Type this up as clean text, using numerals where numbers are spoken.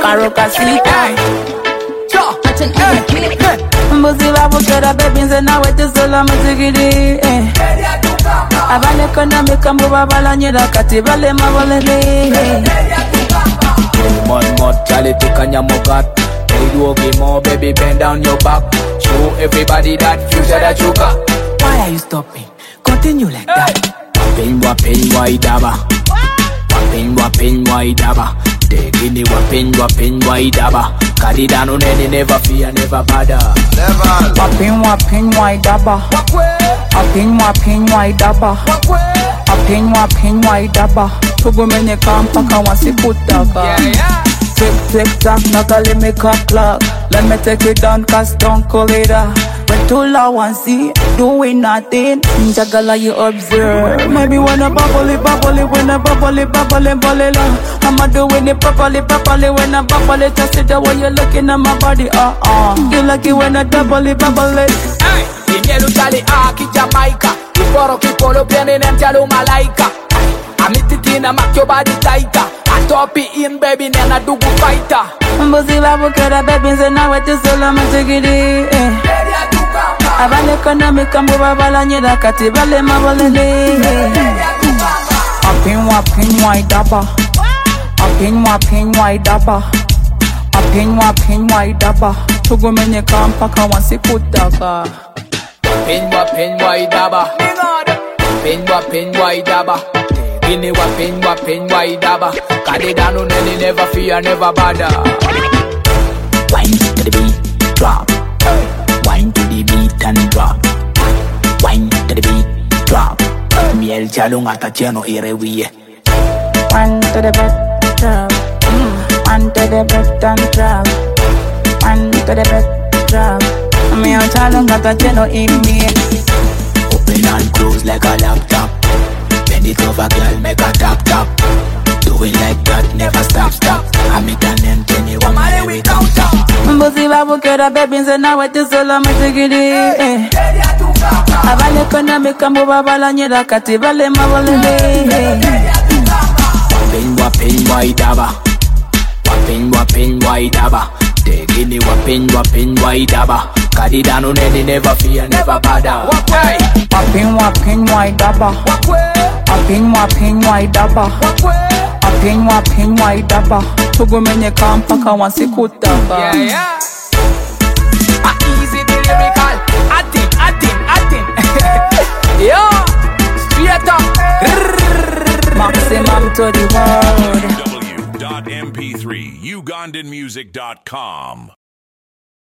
Marocasita. Mbuzi babukera baby nze nawe tusola muzigiri. Abanekonomika mubabalanyira kati balema bolele. Mud, Charlie, take a nyamogat. Hey, you okay, more baby, bend down your back. Show everybody that future that you got. Why are you stopping? Continue like that. Wapin, why daba? Wapin, why daba? Tegini wapin, why daba? Kadidano nene never fear, never bother. Wapin, why daba? Wapin, why daba? Wapin, why daba? Tugumene kampaka wasikutaka. Tick tock, knuckle me clock. Let me take it down, cause don't call it a. But too low and see, doing nothing. Jagala you observe. Maybe when I bubble it, when I bubble it, I'ma doing it properly, when I bubble it. Just the way you're looking at my body, You lucky when I double it. Hey, Inelu Charlie Aki Jamaica. Kiporo piene nentalo malaika. Amititina make your body tighter. I top it in baby nena dugu fighter. Mbuzi babukera baby nze nawe tusola muzigiri. Abanekonomika mubabalanyira kati balema bolele. Wapin, why daba? Wapin, why daba? Wapin, why daba? Tugumenye kampaka wasikutaka. Wapin, why daba? Wapin, why daba? Gini wapin, why daba? Kadidano nene never fear, never bother. Wine to the beat, drop. Wine to the beat and drop. Wine to the beat, drop. Miel chalung ata cheno irewie. Wine to the beat, drop. Wine to the beat and drop. Wine to the beat, drop. Miel chalung ata cheno irewie. Open and close like a laptop. Bend it over, girl, make a tap. Do it like that, never stop. I make an end, anyone, my way count up. Mbuzi babukera baby nze nawe tusola muzigiri. Abanekonomika mubabalanyira kati balema bolele. Wapin, why daba? Wapin, why daba? Tegini wapin, why daba? Kadidano nene never fear, never bother. Wapin, why daba? Wapin, why daba? Wapin, why daba? Tugumenye kampaka wasikutaka. Easy the lyrical. Atin. Yo, straight up. Maximum to the world. www.mp3ugandanmusic.com